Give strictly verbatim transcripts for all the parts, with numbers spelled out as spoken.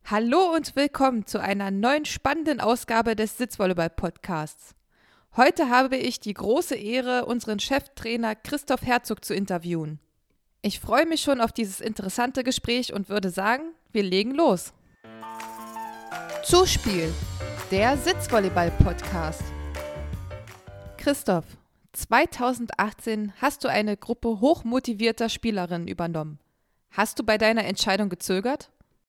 Hallo und willkommen zu einer neuen spannenden Ausgabe des Sitzvolleyball-Podcasts. Heute habe ich die große Ehre, unseren Cheftrainer Christoph Herzog zu interviewen. Ich freue mich schon auf dieses interessante Gespräch und würde sagen, wir legen los. Zuspiel, der Sitzvolleyball-Podcast. Christoph, zweitausendachtzehn hast du eine Gruppe hochmotivierter Spielerinnen übernommen. Hast du bei deiner Entscheidung gezögert?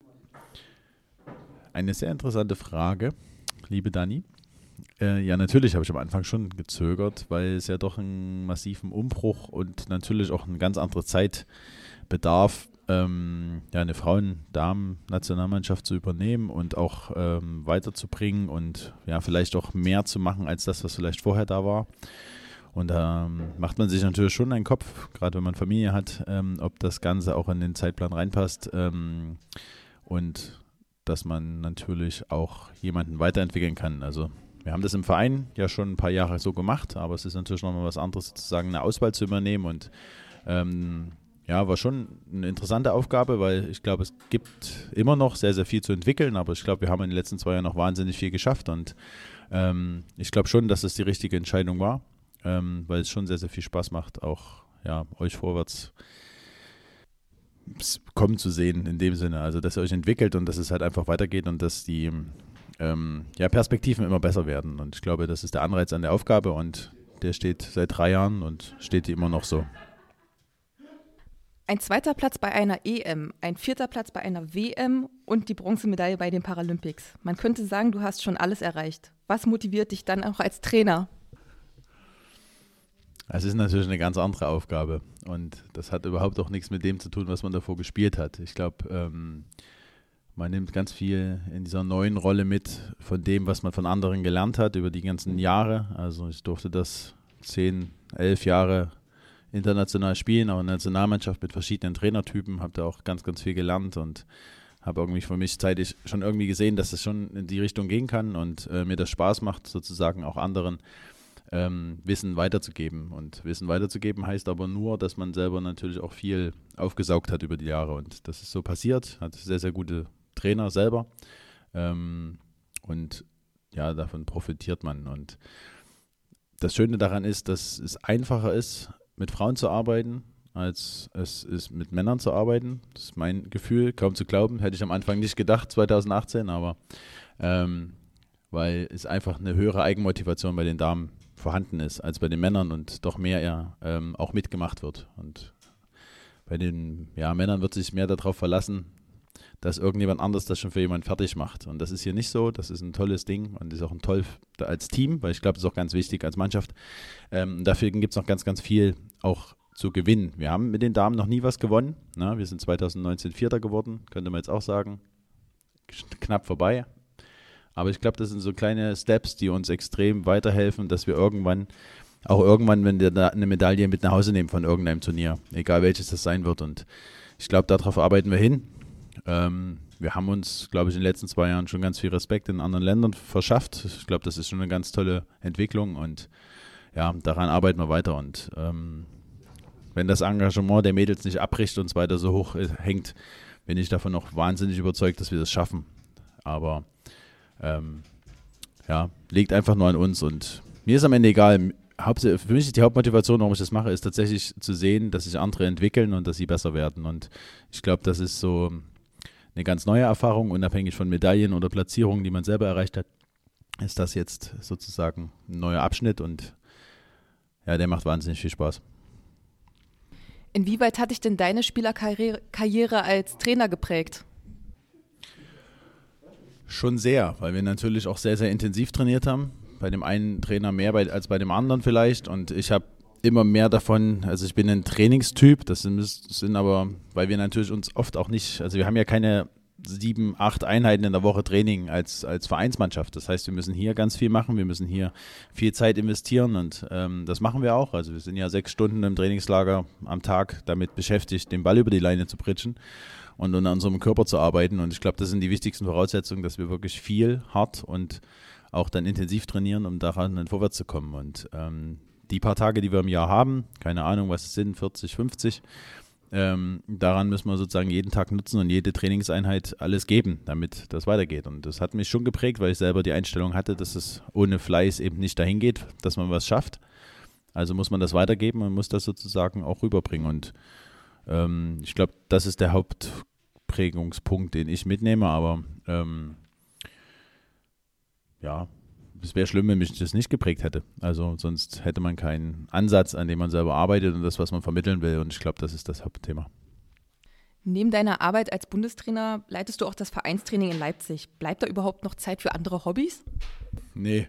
Eine sehr interessante Frage, liebe Dani. Äh, ja, natürlich habe ich am Anfang schon gezögert, weil es ja doch einen massiven Umbruch und natürlich auch eine ganz andere Zeit bedarf, ähm, ja, eine Frauen-Damen-Nationalmannschaft zu übernehmen und auch ähm, weiterzubringen und ja, vielleicht auch mehr zu machen als das, was vielleicht vorher da war. Und da ähm, macht man sich natürlich schon einen Kopf, gerade wenn man Familie hat, ähm, ob das Ganze auch in den Zeitplan reinpasst ähm, und dass man natürlich auch jemanden weiterentwickeln kann. Also wir haben das im Verein ja schon ein paar Jahre so gemacht, aber es ist natürlich nochmal was anderes, sozusagen eine Auswahl zu übernehmen und ähm, ja, war schon eine interessante Aufgabe, weil ich glaube, es gibt immer noch sehr, sehr viel zu entwickeln, aber ich glaube, wir haben in den letzten zwei Jahren noch wahnsinnig viel geschafft und ähm, ich glaube schon, dass es die richtige Entscheidung war, ähm, weil es schon sehr, sehr viel Spaß macht, auch ja, euch vorwärts kommen zu sehen in dem Sinne, also dass ihr euch entwickelt und dass es halt einfach weitergeht und dass die ähm, ja, Perspektiven immer besser werden und ich glaube, das ist der Anreiz an der Aufgabe und der steht seit drei Jahren und steht immer noch so. Ein zweiter Platz bei einer E M, ein vierter Platz bei einer W M und die Bronzemedaille bei den Paralympics. Man könnte sagen, du hast schon alles erreicht. Was motiviert dich dann auch als Trainer? Es ist natürlich eine ganz andere Aufgabe und das hat überhaupt auch nichts mit dem zu tun, was man davor gespielt hat. Ich glaube, ähm, man nimmt ganz viel in dieser neuen Rolle mit von dem, was man von anderen gelernt hat über die ganzen Jahre. Also ich durfte das zehn, elf Jahre international spielen, auch in der Nationalmannschaft mit verschiedenen Trainertypen, habe da auch ganz, ganz viel gelernt und habe irgendwie für mich zeitig schon irgendwie gesehen, dass es schon in die Richtung gehen kann und äh, mir das Spaß macht, sozusagen auch anderen Ähm, Wissen weiterzugeben. Und Wissen weiterzugeben heißt aber nur, dass man selber natürlich auch viel aufgesaugt hat über die Jahre. Und das ist so passiert, hat sehr, sehr gute Trainer selber. Ähm, und ja, davon profitiert man. Und das Schöne daran ist, dass es einfacher ist, mit Frauen zu arbeiten, als es ist, mit Männern zu arbeiten. Das ist mein Gefühl, kaum zu glauben. Hätte ich am Anfang nicht gedacht, zweitausendachtzehn, aber ähm, weil es einfach eine höhere Eigenmotivation bei den Damen vorhanden ist als bei den Männern und doch mehr ja, ähm, auch mitgemacht wird. Und bei den ja, Männern wird sich mehr darauf verlassen, dass irgendjemand anders das schon für jemanden fertig macht. Und das ist hier nicht so. Das ist ein tolles Ding und ist auch ein toll als Team, weil ich glaube, das ist auch ganz wichtig als Mannschaft. Ähm, dafür gibt es noch ganz, ganz viel auch zu gewinnen. Wir haben mit den Damen noch nie was gewonnen. Na, wir sind zweitausendneunzehn Vierter geworden, könnte man jetzt auch sagen. Knapp vorbei. Aber ich glaube, das sind so kleine Steps, die uns extrem weiterhelfen, dass wir irgendwann, auch irgendwann, wenn wir da eine Medaille mit nach Hause nehmen von irgendeinem Turnier, egal welches das sein wird. Und ich glaube, darauf arbeiten wir hin. Ähm, wir haben uns, glaube ich, in den letzten zwei Jahren schon ganz viel Respekt in anderen Ländern verschafft. Ich glaube, das ist schon eine ganz tolle Entwicklung und ja, daran arbeiten wir weiter. Und ähm, wenn das Engagement der Mädels nicht abbricht und es weiter so hoch hängt, bin ich davon noch wahnsinnig überzeugt, dass wir das schaffen. Aber Ähm, ja, liegt einfach nur an uns und mir ist am Ende egal. Hauptsache, für mich ist die Hauptmotivation, warum ich das mache, ist tatsächlich zu sehen, dass sich andere entwickeln und dass sie besser werden und ich glaube, das ist so eine ganz neue Erfahrung, unabhängig von Medaillen oder Platzierungen, die man selber erreicht hat, ist das jetzt sozusagen ein neuer Abschnitt und ja, der macht wahnsinnig viel Spaß. Inwieweit hat dich denn deine Spielerkarriere Karriere als Trainer geprägt? Schon sehr, weil wir natürlich auch sehr, sehr intensiv trainiert haben. Bei dem einen Trainer mehr bei, als bei dem anderen vielleicht. Und ich habe immer mehr davon, also ich bin ein Trainingstyp, das sind, das sind aber, weil wir natürlich uns oft auch nicht, also wir haben ja keine sieben, acht Einheiten in der Woche Training als, als Vereinsmannschaft. Das heißt, wir müssen hier ganz viel machen, wir müssen hier viel Zeit investieren und ähm, das machen wir auch. Also wir sind ja sechs Stunden im Trainingslager am Tag damit beschäftigt, den Ball über die Leine zu pritschen und an unserem Körper zu arbeiten. Und ich glaube, das sind die wichtigsten Voraussetzungen, dass wir wirklich viel, hart und auch dann intensiv trainieren, um daran dann vorwärts zu kommen. Und ähm, die paar Tage, die wir im Jahr haben, keine Ahnung, was es sind, vierzig, fünfzig, ähm, daran müssen wir sozusagen jeden Tag nutzen und jede Trainingseinheit alles geben, damit das weitergeht. Und das hat mich schon geprägt, weil ich selber die Einstellung hatte, dass es ohne Fleiß eben nicht dahin geht, dass man was schafft. Also muss man das weitergeben und muss das sozusagen auch rüberbringen. Und ähm, ich glaube, das ist der Hauptprägungspunkt, den ich mitnehme. Aber ähm, ja, es wäre schlimm, wenn mich das nicht geprägt hätte. Also sonst hätte man keinen Ansatz, an dem man selber arbeitet und das, was man vermitteln will. Und ich glaube, das ist das Hauptthema. Neben deiner Arbeit als Bundestrainer leitest du auch das Vereinstraining in Leipzig. Bleibt da überhaupt noch Zeit für andere Hobbys? Nee,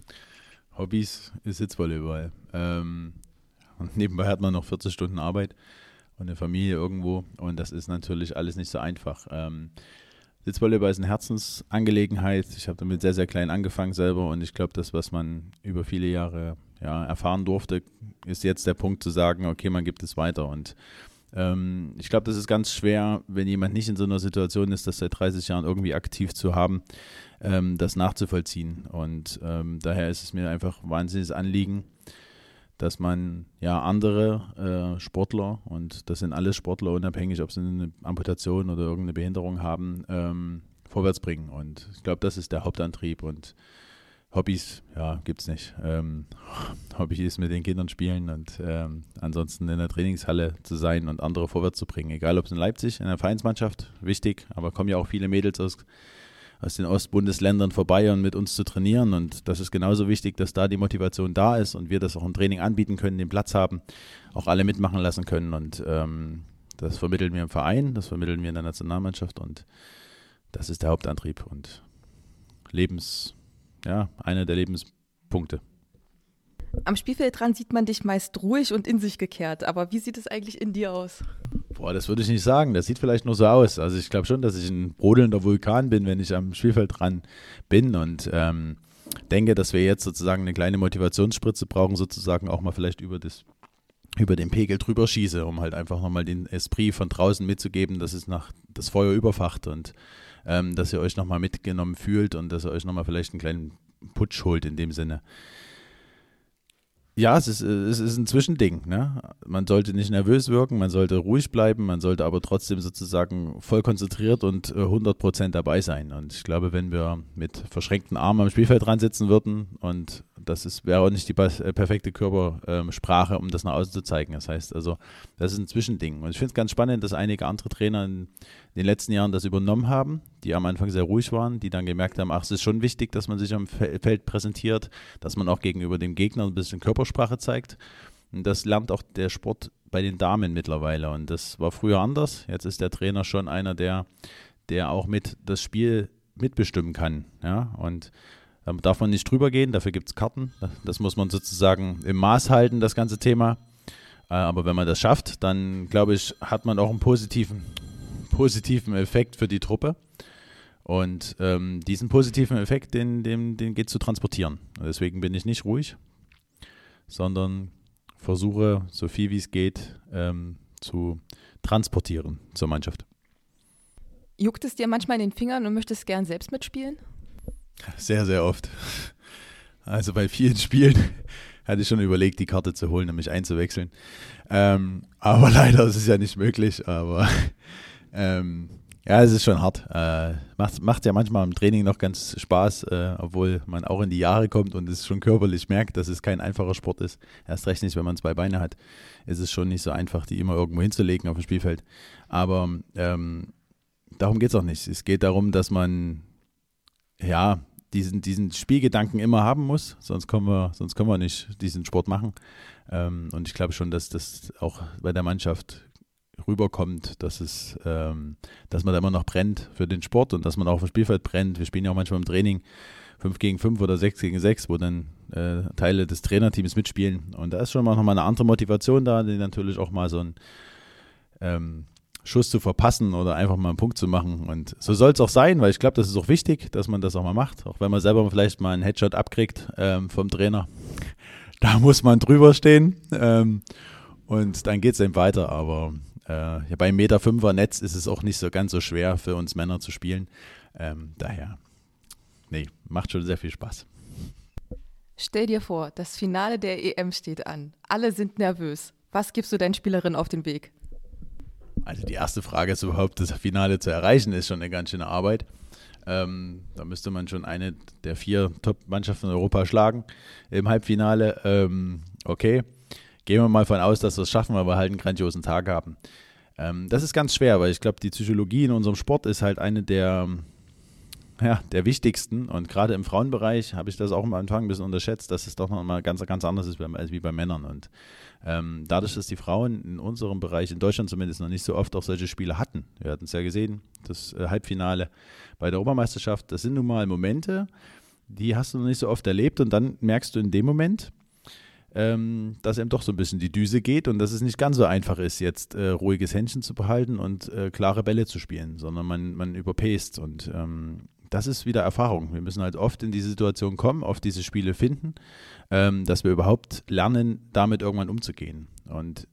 Hobbys ist Sitzvolleyball. Ähm, und nebenbei hat man noch vierzig Stunden Arbeit und eine Familie irgendwo. Und das ist natürlich alles nicht so einfach. Ähm, Sitzvolleyball ist eine Herzensangelegenheit. Ich habe damit sehr, sehr klein angefangen selber und ich glaube, das, was man über viele Jahre ja, erfahren durfte, ist jetzt der Punkt zu sagen, okay, man gibt es weiter. Und ähm, ich glaube, das ist ganz schwer, wenn jemand nicht in so einer Situation ist, das seit dreißig Jahren irgendwie aktiv zu haben, ähm, das nachzuvollziehen. Und ähm, daher ist es mir einfach ein wahnsinniges Anliegen, dass man ja andere äh, Sportler, und das sind alles Sportler, unabhängig, ob sie eine Amputation oder irgendeine Behinderung haben, ähm, vorwärts bringen. Und ich glaube, das ist der Hauptantrieb. Und Hobbys, ja, gibt es nicht. Ähm, Hobby ist mit den Kindern spielen und ähm, ansonsten in der Trainingshalle zu sein und andere vorwärts zu bringen. Egal, ob es in Leipzig, in der Vereinsmannschaft, wichtig, aber kommen ja auch viele Mädels aus aus den Ostbundesländern vorbei und mit uns zu trainieren, und das ist genauso wichtig, dass da die Motivation da ist und wir das auch im Training anbieten können, den Platz haben, auch alle mitmachen lassen können, und ähm, das vermitteln wir im Verein, das vermitteln wir in der Nationalmannschaft, und das ist der Hauptantrieb und Lebens, ja, einer der Lebenspunkte. Am Spielfeldrand sieht man dich meist ruhig und in sich gekehrt, aber wie sieht es eigentlich in dir aus? Boah, das würde ich nicht sagen. Das sieht vielleicht nur so aus. Also ich glaube schon, dass ich ein brodelnder Vulkan bin, wenn ich am Spielfeldrand bin, und ähm, denke, dass wir jetzt sozusagen eine kleine Motivationsspritze brauchen, sozusagen auch mal vielleicht über das über den Pegel drüber schieße, um halt einfach nochmal den Esprit von draußen mitzugeben, dass es nach das Feuer überfacht und ähm, dass ihr euch nochmal mitgenommen fühlt und dass ihr euch nochmal vielleicht einen kleinen Putsch holt in dem Sinne. Ja, es ist, es ist ein Zwischending, ne? Man sollte nicht nervös wirken, man sollte ruhig bleiben, man sollte aber trotzdem sozusagen voll konzentriert und hundert Prozent dabei sein. Und ich glaube, wenn wir mit verschränkten Armen am Spielfeld dran sitzen würden, und das ist, wäre auch nicht die perfekte Körpersprache, um das nach außen zu zeigen. Das heißt also, das ist ein Zwischending. Und ich finde es ganz spannend, dass einige andere Trainer in den letzten Jahren das übernommen haben, die am Anfang sehr ruhig waren, die dann gemerkt haben, ach, es ist schon wichtig, dass man sich am Feld präsentiert, dass man auch gegenüber dem Gegner ein bisschen Körpersprache zeigt. Und das lernt auch der Sport bei den Damen mittlerweile. Und das war früher anders. Jetzt ist der Trainer schon einer, der, der auch mit das Spiel mitbestimmen kann. Ja? Und da darf man nicht drüber gehen, dafür gibt es Karten. Das muss man sozusagen im Maß halten, das ganze Thema. Aber wenn man das schafft, dann, glaube ich, hat man auch einen positiven, positiven Effekt für die Truppe. Und ähm, diesen positiven Effekt, den, den, den geht zu transportieren. Deswegen bin ich nicht ruhig, sondern versuche, so viel wie es geht, ähm, zu transportieren zur Mannschaft. Juckt es dir manchmal in den Fingern und möchtest gern selbst mitspielen? Sehr, sehr oft. Also bei vielen Spielen hatte ich schon überlegt, die Karte zu holen und mich einzuwechseln. Ähm, aber leider ist es ja nicht möglich. Aber ähm, ja, es ist schon hart. Äh, macht, macht ja manchmal im Training noch ganz Spaß, äh, obwohl man auch in die Jahre kommt und es schon körperlich merkt, dass es kein einfacher Sport ist. Erst recht nicht, wenn man zwei Beine hat. Es ist schon nicht so einfach, die immer irgendwo hinzulegen auf dem Spielfeld. Aber ähm, darum geht es auch nicht. Es geht darum, dass man ja, diesen, diesen Spielgedanken immer haben muss, sonst können wir, sonst können wir nicht diesen Sport machen. Ähm, und ich glaube schon, dass das auch bei der Mannschaft rüberkommt, dass es, ähm, dass man da immer noch brennt für den Sport und dass man auch auf dem Spielfeld brennt. Wir spielen ja auch manchmal im Training fünf gegen fünf oder sechs gegen sechs, wo dann äh, Teile des Trainerteams mitspielen. Und da ist schon mal nochmal eine andere Motivation da, die natürlich auch mal so ein ähm, Schuss zu verpassen oder einfach mal einen Punkt zu machen. Und so soll es auch sein, weil ich glaube, das ist auch wichtig, dass man das auch mal macht. Auch wenn man selber vielleicht mal einen Headshot abkriegt ähm, vom Trainer. Da muss man drüber stehen ähm, und dann geht es eben weiter. Aber äh, ja, beim Meter Fünfer Netz ist es auch nicht so ganz so schwer für uns Männer zu spielen. Ähm, daher, nee, macht schon sehr viel Spaß. Stell dir vor, das Finale der E M steht an. Alle sind nervös. Was gibst du deinen Spielerinnen auf den Weg? Also die erste Frage ist überhaupt, das Finale zu erreichen, ist schon eine ganz schöne Arbeit. Ähm, da müsste man schon eine der vier Top-Mannschaften in Europa schlagen im Halbfinale. Ähm, okay, gehen wir mal von aus, dass wir es schaffen, weil wir halt einen grandiosen Tag haben. Ähm, das ist ganz schwer, weil ich glaube, die Psychologie in unserem Sport ist halt eine der, ja, der wichtigsten. Und gerade im Frauenbereich habe ich das auch am Anfang ein bisschen unterschätzt, dass es doch noch mal ganz, ganz anders ist als wie bei Männern. Und ähm, dadurch, dass die Frauen in unserem Bereich, in Deutschland zumindest, noch nicht so oft auch solche Spiele hatten. Wir hatten es ja gesehen, das äh, Halbfinale bei der Europameisterschaft, das sind nun mal Momente, die hast du noch nicht so oft erlebt und dann merkst du in dem Moment, ähm, dass eben doch so ein bisschen die Düse geht und dass es nicht ganz so einfach ist, jetzt äh, ruhiges Händchen zu behalten und äh, klare Bälle zu spielen, sondern man, man überpaced und ähm, das ist wieder Erfahrung. Wir müssen halt oft in diese Situation kommen, oft diese Spiele finden, ähm, dass wir überhaupt lernen, damit irgendwann umzugehen. Und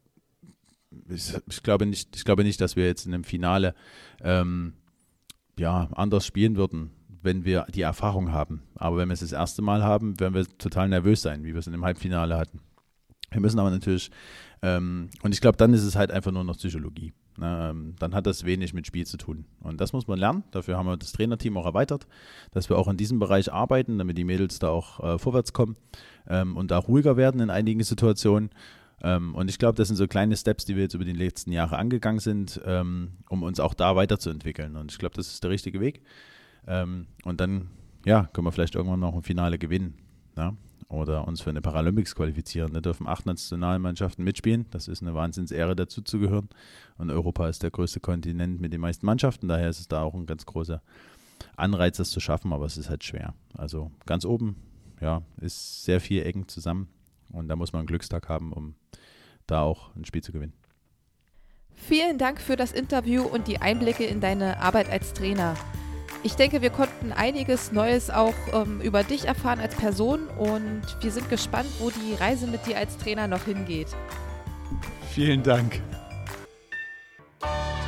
ich, ich, glaube nicht, ich glaube nicht, dass wir jetzt in einem Finale ähm, ja, anders spielen würden, wenn wir die Erfahrung haben. Aber wenn wir es das erste Mal haben, werden wir total nervös sein, wie wir es in dem Halbfinale hatten. Wir müssen aber natürlich, ähm, und ich glaube, dann ist es halt einfach nur noch Psychologie. Na, ähm, dann hat das wenig mit Spiel zu tun. Und das muss man lernen. Dafür haben wir das Trainerteam auch erweitert, dass wir auch in diesem Bereich arbeiten, damit die Mädels da auch äh, vorwärts kommen ähm, und da ruhiger werden in einigen Situationen. Ähm, und ich glaube, das sind so kleine Steps, die wir jetzt über die letzten Jahre angegangen sind, ähm, um uns auch da weiterzuentwickeln. Und ich glaube, das ist der richtige Weg. Ähm, und dann, ja, können wir vielleicht irgendwann noch ein Finale gewinnen. Ja? Oder uns für eine Paralympics qualifizieren. Da dürfen acht Nationalmannschaften mitspielen. Das ist eine Wahnsinnsehre, dazu zu gehören. Und Europa ist der größte Kontinent mit den meisten Mannschaften. Daher ist es da auch ein ganz großer Anreiz, das zu schaffen. Aber es ist halt schwer. Also ganz oben, ja, ist sehr viel eng zusammen. Und da muss man einen Glückstag haben, um da auch ein Spiel zu gewinnen. Vielen Dank für das Interview und die Einblicke in deine Arbeit als Trainer. Ich denke, wir konnten einiges Neues auch ähm, über dich erfahren als Person und wir sind gespannt, wo die Reise mit dir als Trainer noch hingeht. Vielen Dank.